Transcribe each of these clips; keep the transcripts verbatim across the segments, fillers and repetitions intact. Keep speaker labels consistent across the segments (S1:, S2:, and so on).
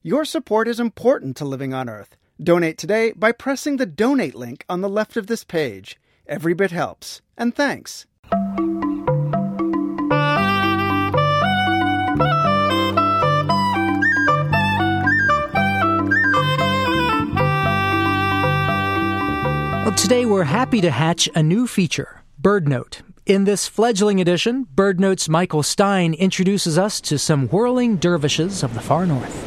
S1: Your support is important to Living on Earth. Donate today by pressing the donate link on the left of this page. Every bit helps. And thanks.
S2: Well, today we're happy to hatch a new feature, BirdNote. In this fledgling edition, BirdNote's Michael Stein introduces us to some whirling dervishes of the far north.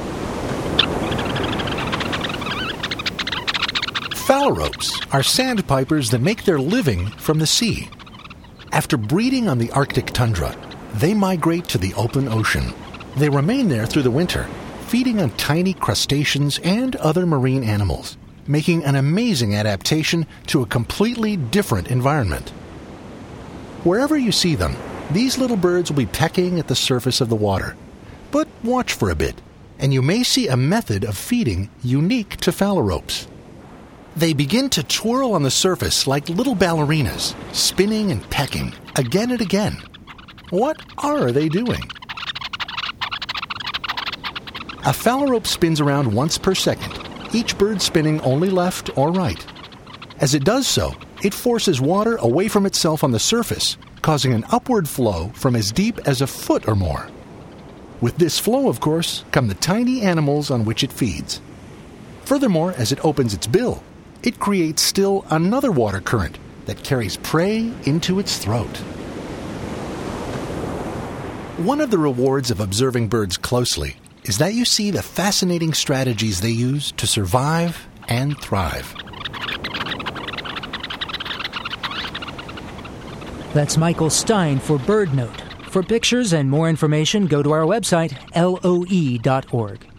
S3: Phalaropes are sandpipers that make their living from the sea. After breeding on the Arctic tundra, they migrate to the open ocean. They remain there through the winter, feeding on tiny crustaceans and other marine animals, making an amazing adaptation to a completely different environment. Wherever you see them, these little birds will be pecking at the surface of the water. But watch for a bit, and you may see a method of feeding unique to phalaropes. They begin to twirl on the surface like little ballerinas, spinning and pecking again and again. What are they doing? A phalarope spins around once per second, each bird spinning only left or right. As it does so, it forces water away from itself on the surface, causing an upward flow from as deep as a foot or more. With this flow, of course, come the tiny animals on which it feeds. Furthermore, as it opens its bill, it creates still another water current that carries prey into its throat. One of the rewards of observing birds closely is that you see the fascinating strategies they use to survive and thrive.
S2: That's Michael Stein for BirdNote. For pictures and more information, go to our website, L O E dot org.